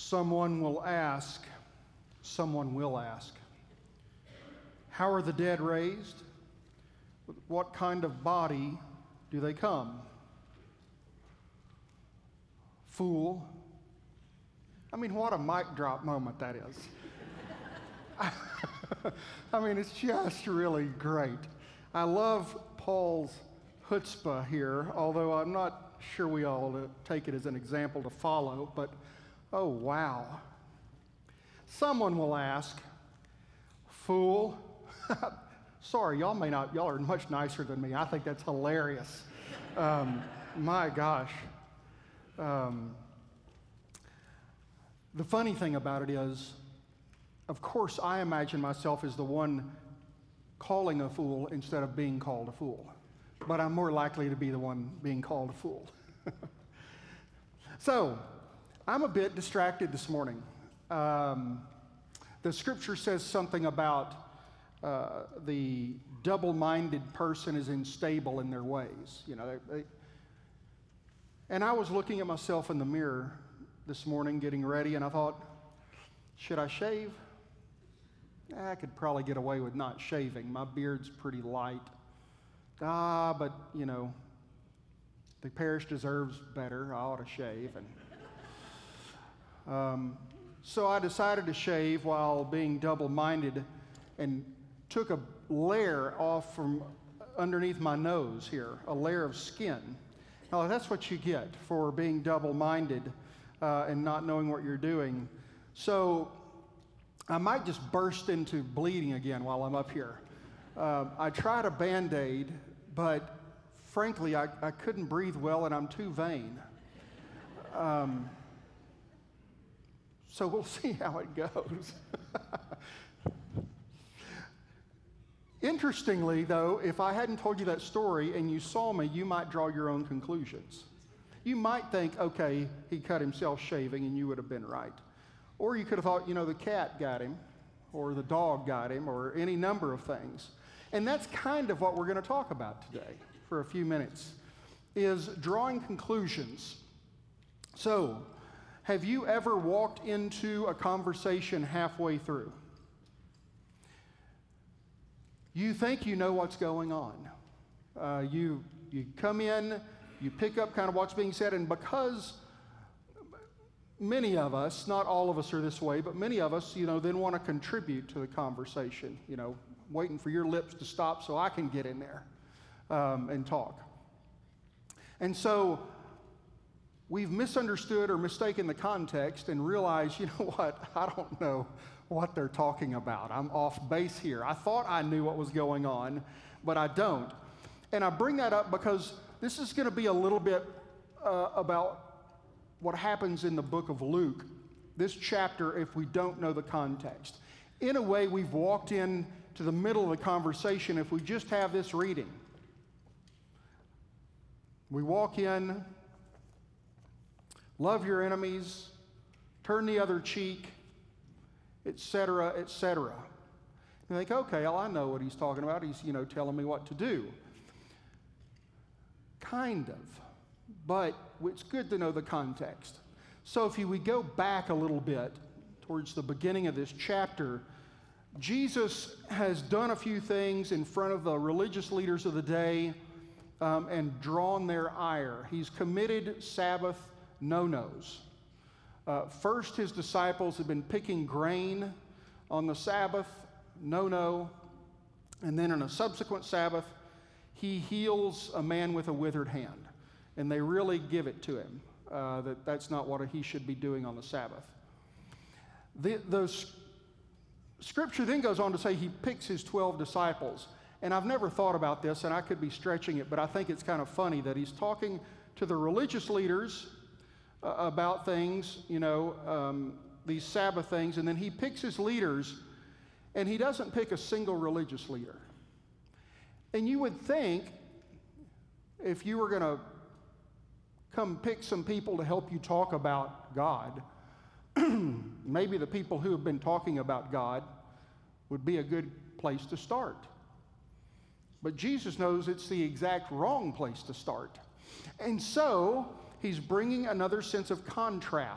Someone will ask, how are the dead raised? With what kind of body do they come? Fool. I mean, what a mic drop moment that is. I mean, it's just really great. I love Paul's chutzpah here, although I'm not sure we all take it as an example to follow, but oh, wow. Someone will ask, fool. Sorry, y'all are much nicer than me. I think that's hilarious. My gosh. The funny thing about it is, of course, I imagine myself as the one calling a fool instead of being called a fool. But I'm more likely to be the one being called a fool. So, I'm a bit distracted this morning. The scripture says something about the double-minded person is unstable in their ways. You know, and I was looking at myself in the mirror this morning, getting ready, and I thought, should I shave? I could probably get away with not shaving. My beard's pretty light. But, you know, the parish deserves better. I ought to shave. And so I decided to shave while being double-minded and took a layer off from underneath my nose here, a layer of skin. Now, that's what you get for being double-minded and not knowing what you're doing. So I might just burst into bleeding again while I'm up here. I tried a Band-Aid, but frankly, I couldn't breathe well and I'm too vain. So we'll see how it goes. Interestingly, though, if I hadn't told you that story and you saw me, you might draw your own conclusions. You might think, okay, he cut himself shaving, and you would have been right. Or you could have thought, you know, the cat got him, or the dog got him, or any number of things. And that's kind of what we're going to talk about today for a few minutes, is drawing conclusions. So, have you ever walked into a conversation halfway through? You think you know what's going on. You come in, you pick up kind of what's being said, and because many of us, not all of us are this way, but many of us, you know, then want to contribute to the conversation, you know, waiting for your lips to stop so I can get in there and talk. And so we've misunderstood or mistaken the context and realized, you know what, I don't know what they're talking about. I'm off base here. I thought I knew what was going on, but I don't. And I bring that up because this is going to be a little bit about what happens in the book of Luke, this chapter, if we don't know the context. In a way, we've walked in to the middle of the conversation if we just have this reading. We walk in, love your enemies, turn the other cheek, etc., etc. You think, okay, well, I know what he's talking about. He's, you know, telling me what to do. Kind of. But it's good to know the context. So if we go back a little bit towards the beginning of this chapter, Jesus has done a few things in front of the religious leaders of the day and drawn their ire. He's committed Sabbath no-nos. First, his disciples had been picking grain on the Sabbath, no-no. And then on a subsequent Sabbath, he heals a man with a withered hand. And they really give it to him, that's not what he should be doing on the Sabbath. The scripture then goes on to say he picks his 12 disciples. And I've never thought about this, and I could be stretching it, but I think it's kind of funny that he's talking to the religious leaders about things, you know, these Sabbath things, and then he picks his leaders, and he doesn't pick a single religious leader. And you would think, if you were going to come pick some people to help you talk about God, maybe the people who have been talking about God would be a good place to start. But Jesus knows it's the exact wrong place to start. And so he's bringing another sense of contrast.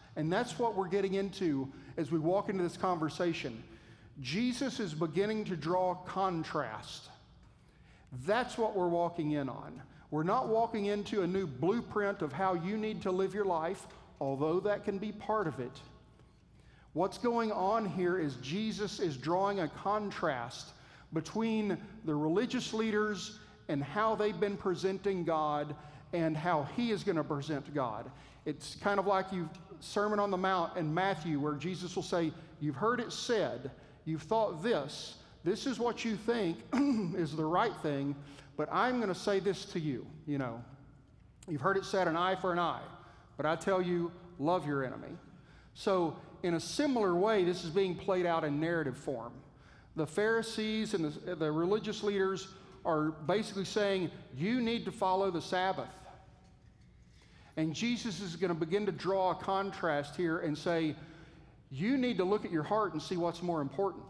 And that's what we're getting into as we walk into this conversation. Jesus is beginning to draw contrast. That's what we're walking in on. We're not walking into a new blueprint of how you need to live your life, although that can be part of it. What's going on here is Jesus is drawing a contrast between the religious leaders and how they've been presenting God and how he is going to present God. It's kind of like Sermon on the Mount in Matthew, where Jesus will say, you've heard it said, you've thought this is what you think is the right thing, but I'm going to say this to you. You've heard it said, an eye for an eye, but I tell you, love your enemy. So in a similar way, this is being played out in narrative form. The Pharisees and the religious leaders are basically saying, you need to follow the Sabbath. And Jesus is going to begin to draw a contrast here and say, you need to look at your heart and see what's more important.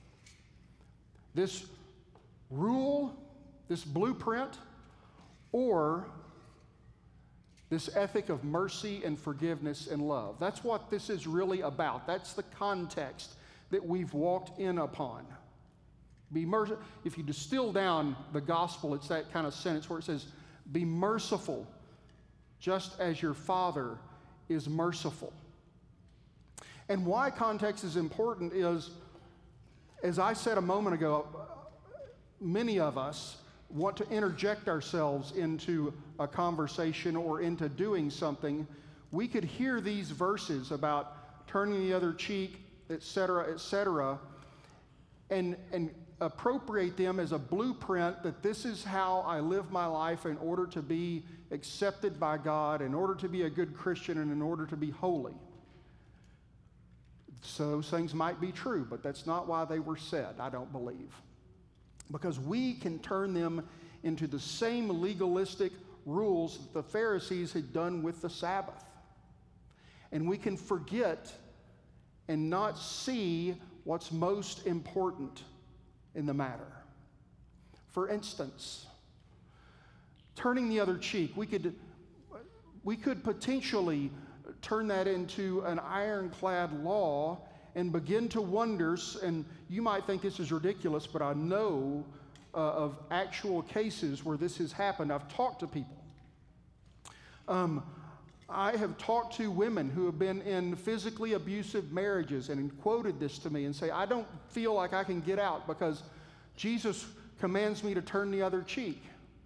This rule, this blueprint, or this ethic of mercy and forgiveness and love. That's what this is really about. That's the context that we've walked in upon. If you distill down the gospel, it's that kind of sentence where it says, be merciful just as your Father is merciful. And why context is important is, as I said a moment ago, many of us want to interject ourselves into a conversation or into doing something. We could hear these verses about turning the other cheek, etc., and appropriate them as a blueprint that this is how I live my life in order to be accepted by God, in order to be a good Christian, and in order to be holy. So those things might be true, but that's not why they were said, I don't believe. Because we can turn them into the same legalistic rules that the Pharisees had done with the Sabbath. And we can forget and not see what's most important in the matter. For instance, turning the other cheek, we could potentially turn that into an ironclad law and begin to wonder, and you might think this is ridiculous, but I know of actual cases where this has happened. I've talked to people. I have talked to women who have been in physically abusive marriages and quoted this to me and say, I don't feel like I can get out because Jesus commands me to turn the other cheek.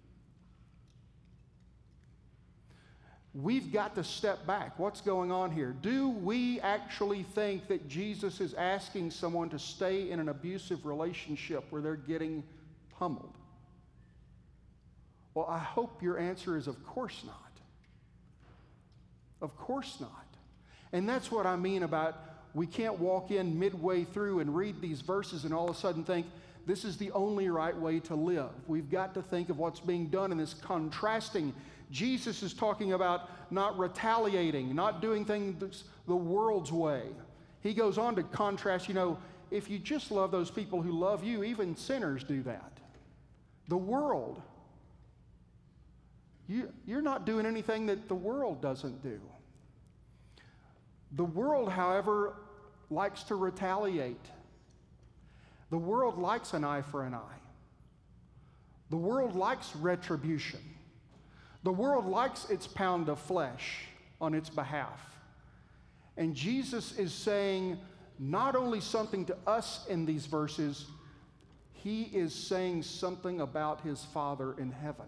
We've got to step back. What's going on here? Do we actually think that Jesus is asking someone to stay in an abusive relationship where they're getting pummeled? Well, I hope your answer is of course not. Of course not. And that's what I mean about we can't walk in midway through and read these verses and all of a sudden think this is the only right way to live. We've got to think of what's being done in this contrasting. Jesus is talking about not retaliating, not doing things the world's way. He goes on to contrast, if you just love those people who love you, even sinners do that. The world. You're not doing anything that the world doesn't do. The world, however, likes to retaliate. The world likes an eye for an eye. The world likes retribution. The world likes its pound of flesh on its behalf. And Jesus is saying not only something to us in these verses, he is saying something about his Father in heaven.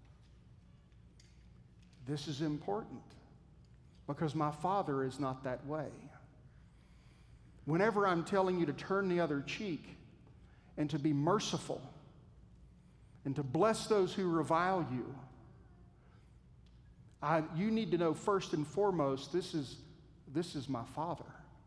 This is important because my Father is not that way. Whenever I'm telling you to turn the other cheek and to be merciful and to bless those who revile you, you need to know first and foremost, this is my Father.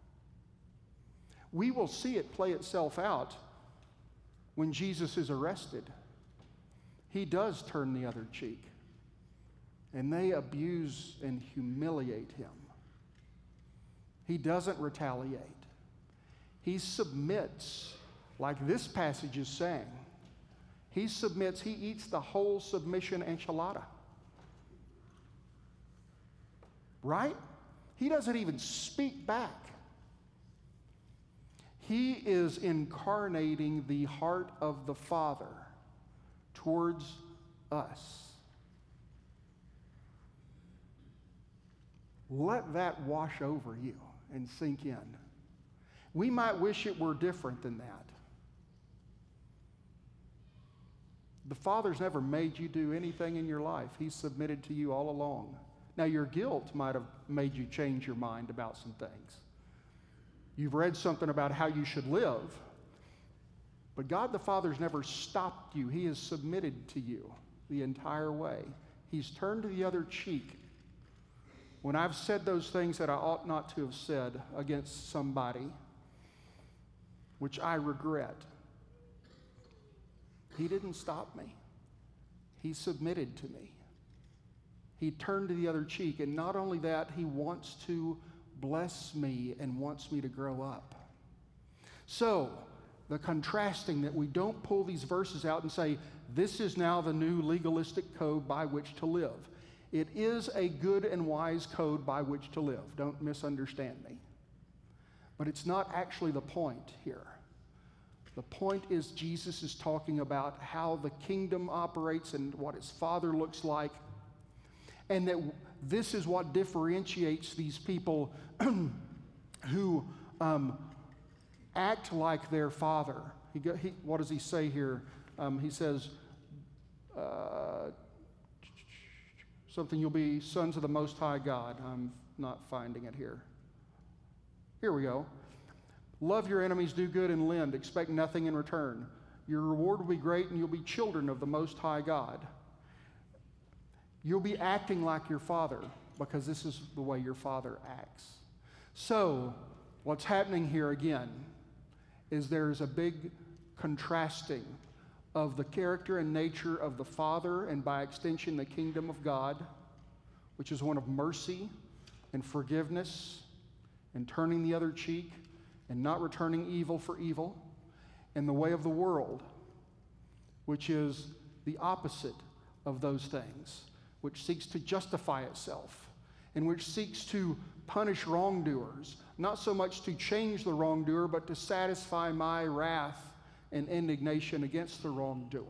We will see it play itself out when Jesus is arrested. He does turn the other cheek. And they abuse and humiliate him. He doesn't retaliate. He submits, like this passage is saying. He submits, he eats the whole submission enchilada. Right? He doesn't even speak back. He is incarnating the heart of the Father towards us. Let that wash over you and sink in. We might wish it were different than that. The Father's never made you do anything in your life. He's submitted to you all along. Now, your guilt might have made you change your mind about some things. You've read something about how you should live, but God the Father's never stopped you. He has submitted to you the entire way. He's turned to the other cheek. When I've said those things that I ought not to have said against somebody, which I regret, He didn't stop me. He submitted to me. He turned to the other cheek, and not only that, He wants to bless me and wants me to grow up. So, the contrasting that we don't pull these verses out and say, this is now the new legalistic code by which to live. It is a good and wise code by which to live. Don't misunderstand me. But it's not actually the point here. The point is Jesus is talking about how the kingdom operates and what His Father looks like, and that this is what differentiates these people who act like their Father. What does He say here? He says, something, you'll be sons of the Most High God. I'm not finding it here. Here we go. Love your enemies, do good, and lend. Expect nothing in return. Your reward will be great, and you'll be children of the Most High God. You'll be acting like your Father, because this is the way your Father acts. So, what's happening here again is there's a big contrasting of the character and nature of the Father, and by extension, the kingdom of God, which is one of mercy and forgiveness and turning the other cheek and not returning evil for evil, and the way of the world, which is the opposite of those things, which seeks to justify itself and which seeks to punish wrongdoers, not so much to change the wrongdoer, but to satisfy my wrath and indignation against the wrongdoer.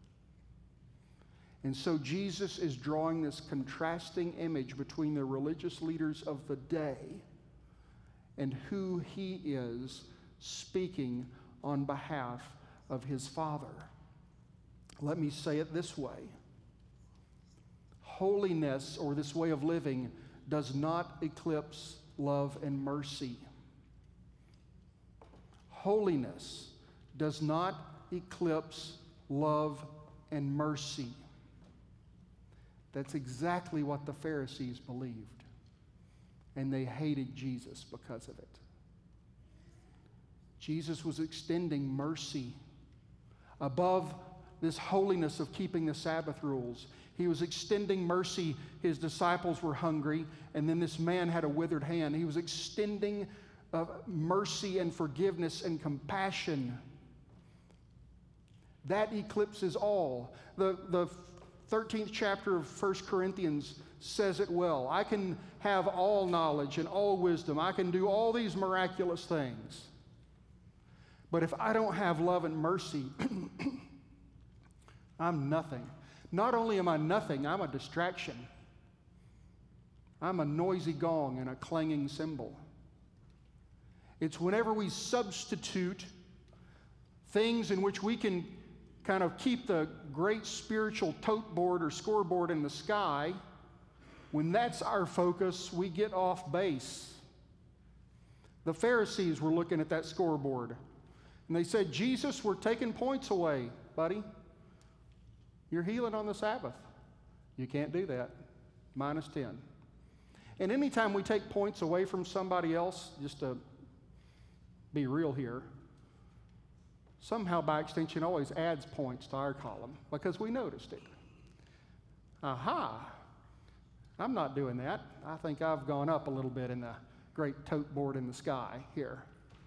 And so Jesus is drawing this contrasting image between the religious leaders of the day and who He is speaking on behalf of His Father. Let me say it this way. Holiness, or this way of living, does not eclipse love and mercy. Holiness does not eclipse love and mercy. That's exactly what the Pharisees believed. And they hated Jesus because of it. Jesus was extending mercy above this holiness of keeping the Sabbath rules. He was extending mercy. His disciples were hungry, and then this man had a withered hand. He was extending mercy and forgiveness and compassion. That eclipses all. The 13th chapter of 1 Corinthians says it well. I can have all knowledge and all wisdom. I can do all these miraculous things. But if I don't have love and mercy, I'm nothing. Not only am I nothing, I'm a distraction. I'm a noisy gong and a clanging cymbal. It's whenever we substitute things in which we can kind of keep the great spiritual tote board or scoreboard in the sky, when that's our focus, we get off base. The Pharisees were looking at that scoreboard, and they said, Jesus, we're taking points away, buddy. You're healing on the Sabbath. You can't do that. -10. And anytime we take points away from somebody else, just to be real here, somehow by extension always adds points to our column because we noticed it. Aha! I'm not doing that. I think I've gone up a little bit in the great tote board in the sky here.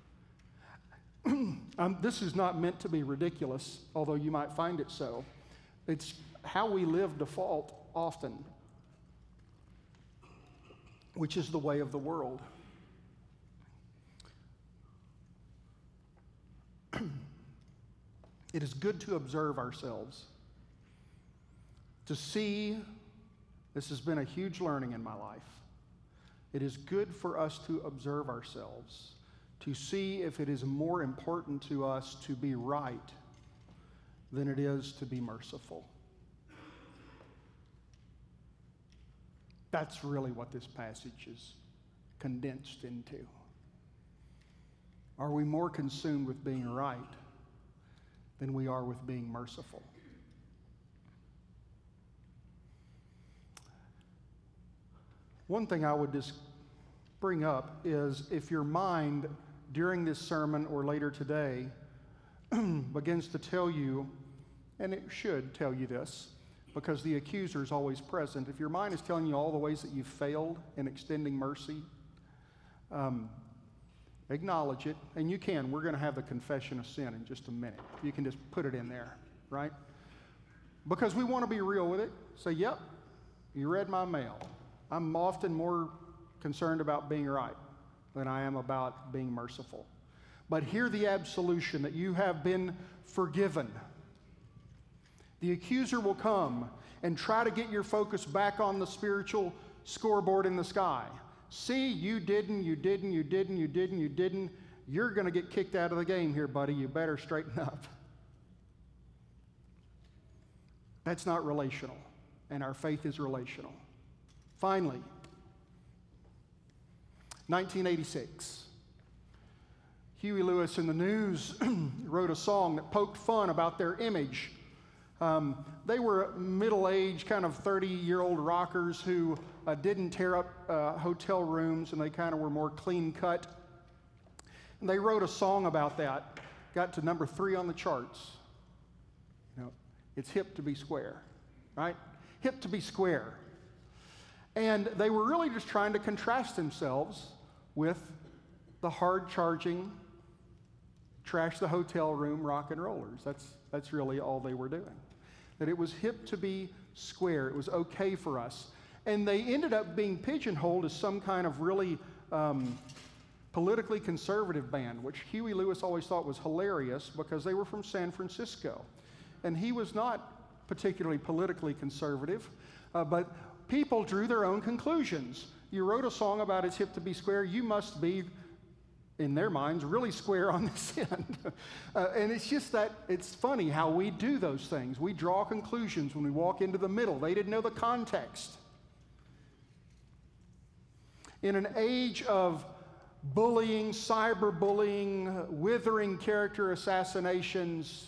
This is not meant to be ridiculous, although you might find it so. It's how we live default often. which is the way of the world. It is good to observe ourselves, to see. This has been a huge learning in my life. It is good for us to observe ourselves, to see if it is more important to us to be right than it is to be merciful. That's really what this passage is condensed into. Are we more consumed with being right than we are with being merciful? One thing I would just bring up is if your mind during this sermon or later today begins to tell you, and it should tell you this, because the accuser is always present. If your mind is telling you all the ways that you've failed in extending mercy, acknowledge it, and you can. We're going to have the confession of sin in just a minute. You can just put it in there, right? Because we want to be real with it. Say, yep, you read my mail. I'm often more concerned about being right than I am about being merciful. But hear the absolution that you have been forgiven. The accuser will come and try to get your focus back on the spiritual scoreboard in the sky. See, you didn't. You're going to get kicked out of the game here, buddy. You better straighten up. That's not relational, and our faith is relational. Finally, 1986. Huey Lewis and the News wrote a song that poked fun about their image. They were middle-aged, kind of 30-year-old rockers who didn't tear up hotel rooms, and they kind of were more clean-cut. And they wrote a song about that. Got to number 3 on the charts. You know, it's hip to be square, right? Hip to be square. And they were really just trying to contrast themselves with the hard-charging, trash the hotel room rock and rollers. That's really all they were doing. That it was hip to be square. It was okay for us. And they ended up being pigeonholed as some kind of really politically conservative band, which Huey Lewis always thought was hilarious because they were from San Francisco. And he was not particularly politically conservative, but people drew their own conclusions. You wrote a song about it's hip to be square, you must be, in their minds, really square on this end. And it's just that, it's funny how we do those things. We draw conclusions when we walk into the middle. They didn't know the context. In an age of bullying, cyberbullying, withering character assassinations,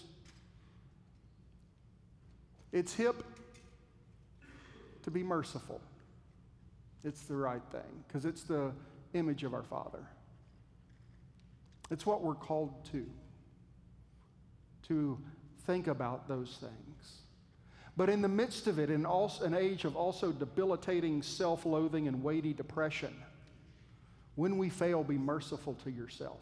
it's hip to be merciful. It's the right thing, because it's the image of our Father. It's what we're called to think about those things. But in the midst of it, in an age of also debilitating self-loathing and weighty depression, when we fail, be merciful to yourself.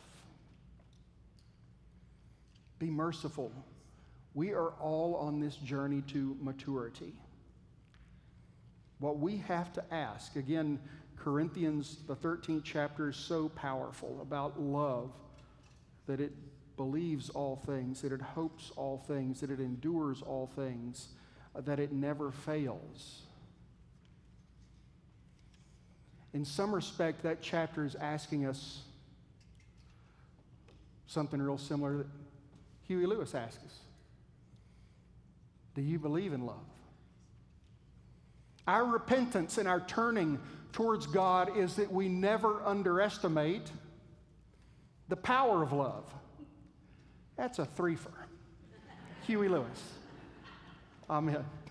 Be merciful. We are all on this journey to maturity. What we have to ask, again, Corinthians, the 13th chapter is so powerful about love, that it believes all things, that it hopes all things, that it endures all things, that it never fails. In some respect, that chapter is asking us something real similar that Huey Lewis asks us. Do you believe in love? Our repentance and our turning towards God is that we never underestimate the power of love. That's a threefer. Huey Lewis. Amen.